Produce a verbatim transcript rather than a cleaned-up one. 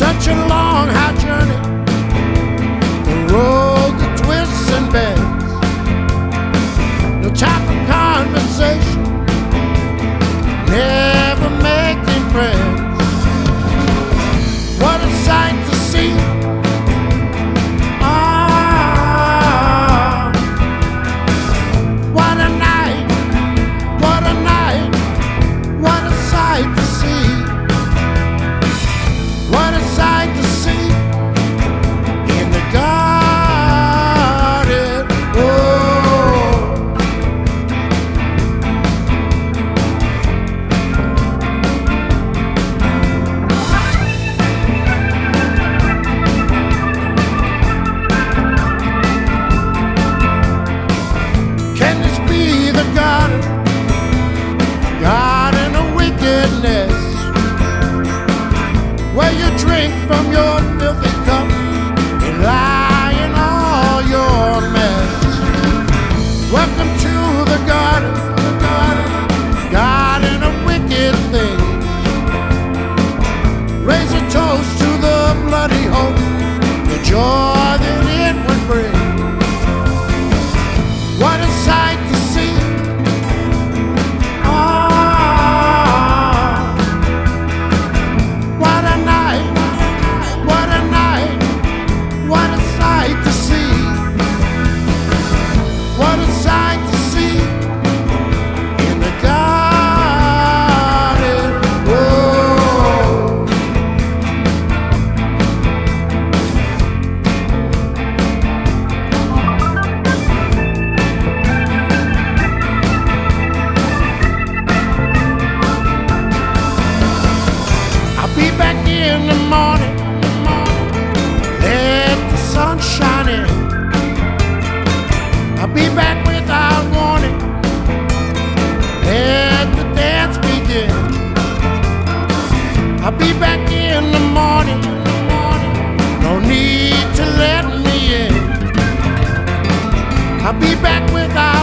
Such a long, high journey, the road that twists and bends. No time for conversation, never making friends. What a sight to see! Ah, what a night! What a night! What a sight to see! What a sight to see in the garden. Oh, can this be the garden? Garden of wickedness, where you drink from your filthy cup and lie in all your mess. Welcome to the garden, the garden, garden of wicked things. Raise a toast to the bloody hope, the joy that it would bring. What a sight to see! Be back in the morning, let the sun shine in. I'll be back without warning, let the dance begin. I'll be back in the morning, no need to let me in. I'll be back without